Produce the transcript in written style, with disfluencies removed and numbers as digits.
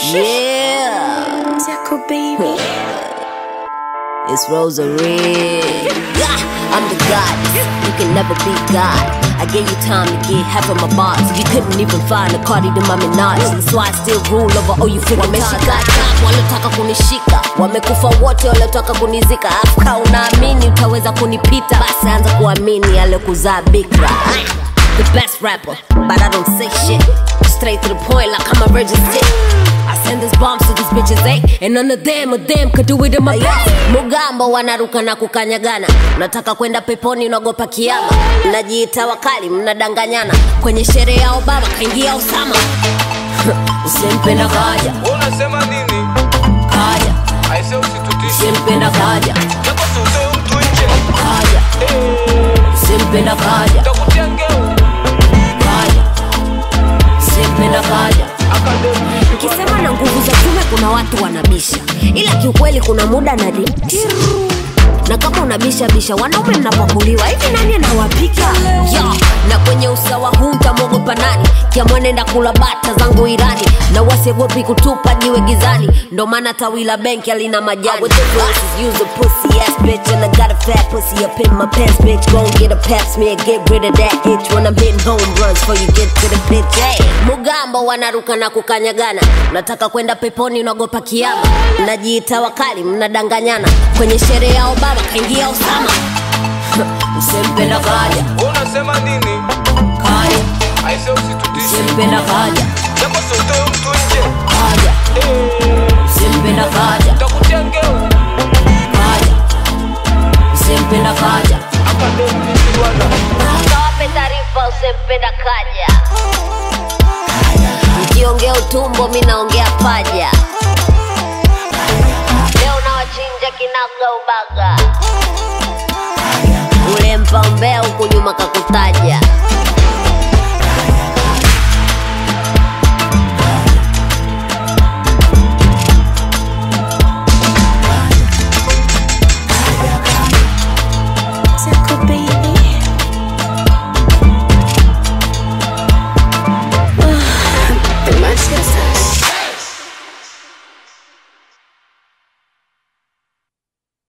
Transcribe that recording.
Yeah, Jaco baby. it's Rosary. Yeah, I'm the goddess. You can never be God. I gave you time to get half of my bars. You couldn't even find a Cardi to my Minaj. That's why I still rule over all you freaking wameshika walotaka kunishika, wamekufa wote walotaka kunizika. Afka unaamini utaweza kunipita, basi anza kuamini aliyekuzaa bikra. The best rapper, but I don't say shit. Straight to the point like I'm a virgin sick. I send these bombs to these bitches, eh? And none of them could do it in my life. Mugambo wanaruka na kukanyagana. Unataka kwenda peponi unagopa kiyama. Mnajiita wakali mnadanganyana. Kwenye sherehe ya Obama kaingia Osama. Usimpenda kaja. Unasema nini? Kaja. Aise usitutishe. Usimpenda kaja. Japo sio mtu nje. Kaja. Usimpenda kaja. Takutia ngeo. Kaja. Usimpenda kaja. Nikisema na nguvu za kiume kuna watu wanabisha, ila kiukweli kuna muda na na kama unabisha bisha wanaume mnapakuliwa hivi, nani anawapika? Na kwenye usawa huu mtamwogopa nani? Kiamua nenda kula bata zangu Irani, na wasiogopi kutupa jiwe gizani. Ndo maana tawi la benki halina majani. With the glasses, use a pussy ass bitch, and I got a fat pussy up in my pants, bitch. Go and get a pap smear, get rid of that itch when I'm hitting home runs before you get to the pitch. Hey, Mugambo wanaruka na kukanyagana. Unataka kwenda peponi unagopa kiyama. Mnajiita wakali mnadanganyana. Kwenye sherehe ya Obama kaingia Osama. Usimpenda kaja. Unasema nini? Kaja. Aise usitutishe. Usimpenda kaja. Japo sio mtu nje. Kaja. Usimpenda kaja. Takutia ngeo. Kaja. Usimpenda kaja. Kawape taarifa usimpenda kaja. Ukiongea utumbo mimi naongea paja. Leo nawachinja kinaga ubaga. Ule mpaumbea huku nyuma kakutaja.